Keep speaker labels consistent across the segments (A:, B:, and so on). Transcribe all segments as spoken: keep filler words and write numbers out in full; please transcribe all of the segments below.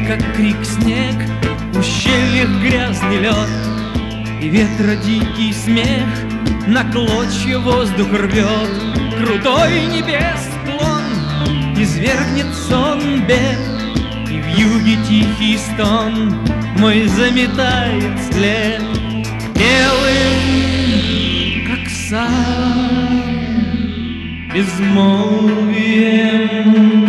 A: как крик снег, в ущельях грязный лед, и ветра дикий смех на клочья воздух рвет. Крутой небес склон извергнет сон бед, и в юге тихий стон мой заметает след. Белым, как сам, безмолвием.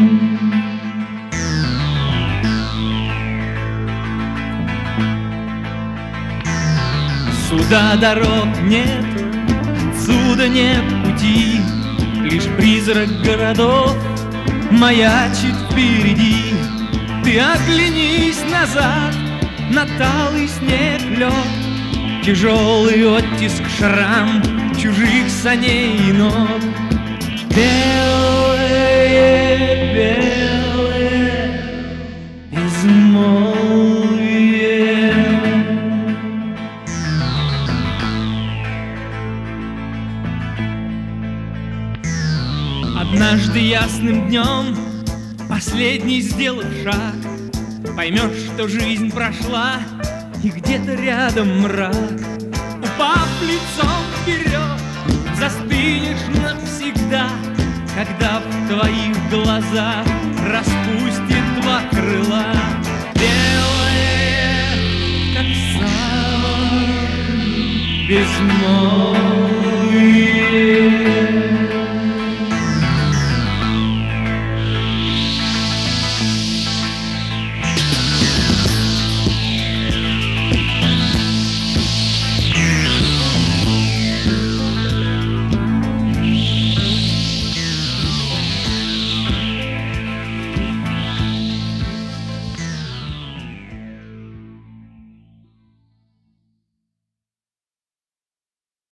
A: Сюда дорог нет, отсюда нет пути, лишь призрак городов маячит впереди. Ты оглянись назад, на талый снег лед, тяжелый оттиск шрам чужих саней и ног. Белые, белые, безмолвие. Однажды ясным днем, последний сделав шаг, поймешь, что жизнь прошла, и где-то рядом мрак. Упав лицом вперед, застынешь навсегда, когда в твоих глазах распустит два крыла. Белое, как саван, безмолвие.